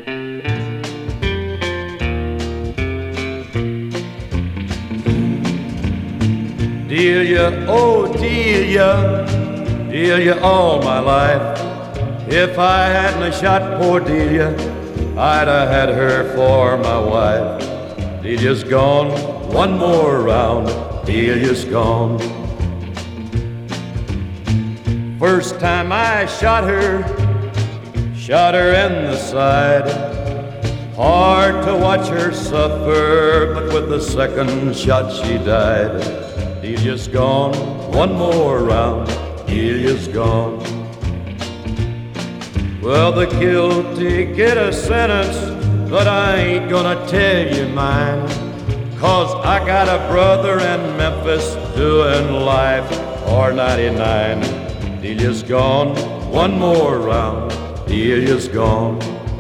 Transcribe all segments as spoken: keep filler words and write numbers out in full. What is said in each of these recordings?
Delia, oh Delia, Delia, all my life. If I hadn't shot poor Delia, I'd have had her for my wife. Delia's gone, one more round, Delia's gone. First time I shot her, shot her in the side. Hard to watch her suffer, but with the second shot she died. Delia's gone, one more round, Delia's gone. Well, the guilty get a sentence, but I ain't gonna tell you mine. Cause I got a brother in Memphis doing life for ninety-nine. Delia's gone, one more round, Delia's gone.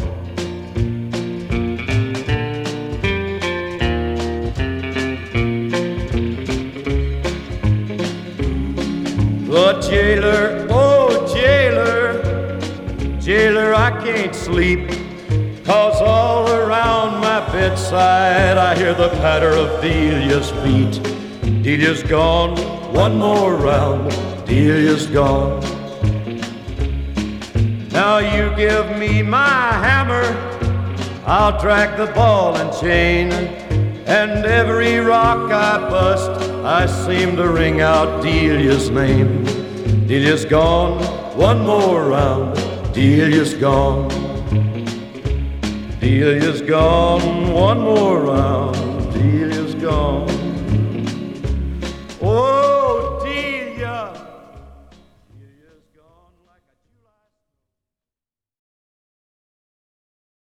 The jailer, oh jailer, jailer, I can't sleep, cause all around my bedside I hear the patter of Delia's feet. Delia's gone, one more round, Delia's gone. Now you give me my hammer, I'll track the ball and chain, and every rock I bust, I seem to ring out Delia's name. Delia's gone, one more round, Delia's gone. Delia's gone, one more round, Delia's gone.